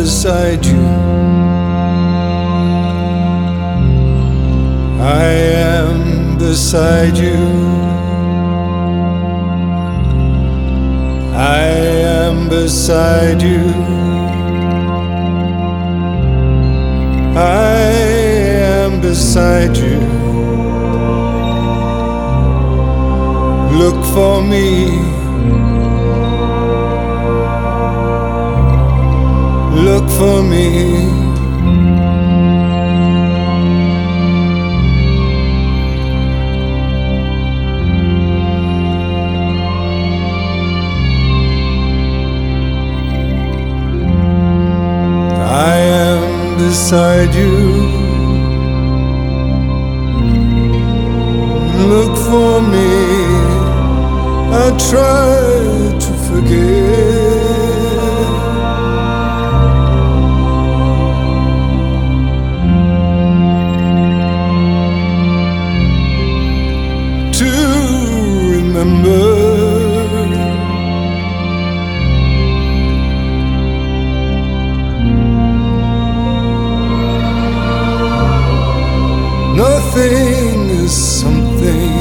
beside you. I am beside you. I am beside you. I am beside you. Look for me. Look for me. I am beside you. Look for me. I try to forget. To remember. Nothing is something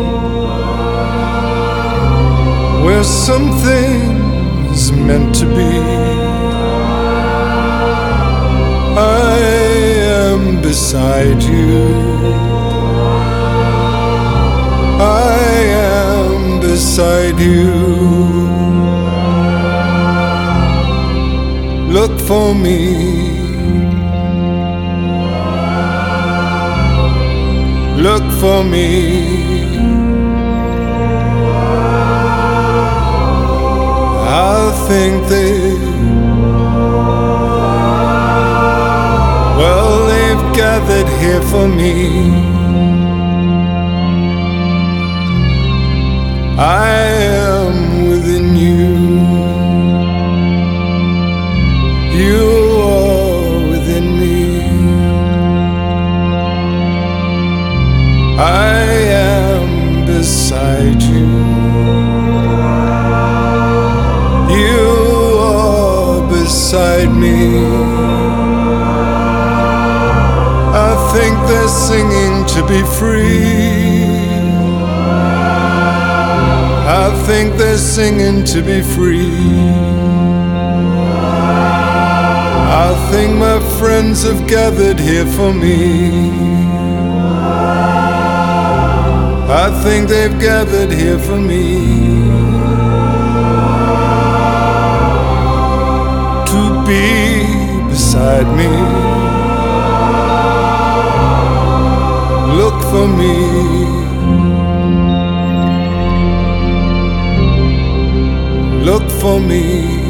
where something is meant to be. I am beside you. I am beside you. Look for me. Look for me. I think they've gathered here for me. I am within you. You are within me. I am beside you. You are beside me. I think they're singing to be free. I think they're singing to be free. I think my friends have gathered here for me. I think they've gathered here for me. To be beside me. Look for me. Look for me.